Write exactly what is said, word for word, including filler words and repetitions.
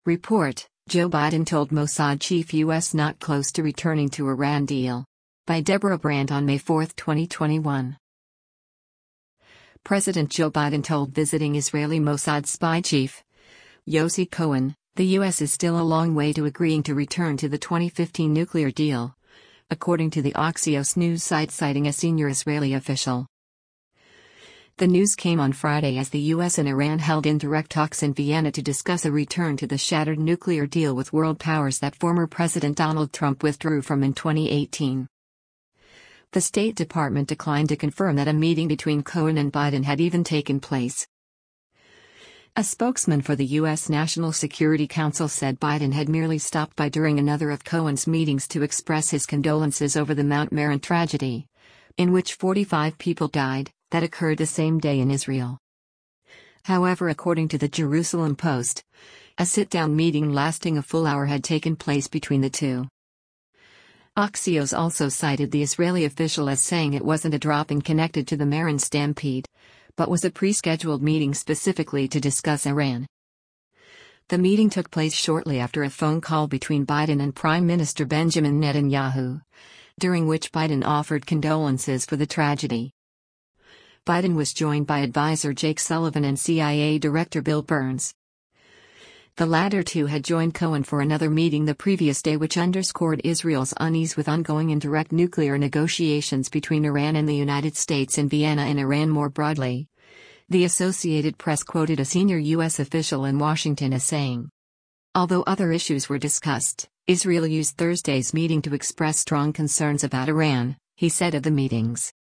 Report: Joe Biden told Mossad chief U S not close to returning to Iran deal. By Deborah Brandt on May fourth, twenty twenty-one. President Joe Biden told visiting Israeli Mossad spy chief Yossi Cohen, the U S is still a long way to agreeing to return to the twenty fifteen nuclear deal, according to the Axios news site citing a senior Israeli official. The news came on Friday as the U S and Iran held indirect talks in Vienna to discuss a return to the shattered nuclear deal with world powers that former President Donald Trump withdrew from in twenty eighteen. The State Department declined to confirm that a meeting between Cohen and Biden had even taken place. A spokesman for the U S National Security Council said Biden had merely stopped by during another of Cohen's meetings to express his condolences over the Mount Meron tragedy, in which forty-five people died, that occurred the same day in Israel. However, according to the Jerusalem Post, a sit-down meeting lasting a full hour had taken place between the two. Axios also cited the Israeli official as saying it wasn't a drop-in connected to the Meron stampede, but was a pre-scheduled meeting specifically to discuss Iran. The meeting took place shortly after a phone call between Biden and Prime Minister Benjamin Netanyahu, during which Biden offered condolences for the tragedy. Biden was joined by advisor Jake Sullivan and C I A Director Bill Burns. The latter two had joined Cohen for another meeting the previous day, which underscored Israel's unease with ongoing indirect nuclear negotiations between Iran and the United States in Vienna and Iran more broadly. The Associated Press quoted a senior U S official in Washington as saying, "Although other issues were discussed, Israel used Thursday's meeting to express strong concerns about Iran," he said of the meetings.